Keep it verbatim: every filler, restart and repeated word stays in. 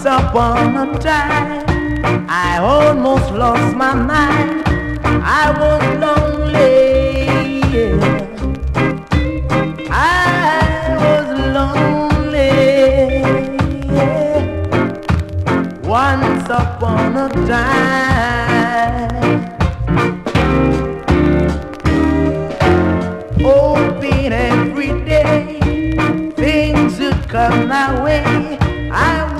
upon a time, I almost lost my mind. I was lonely, yeah. I was lonely, yeah. Once upon a time, hoping every day things would come my way. I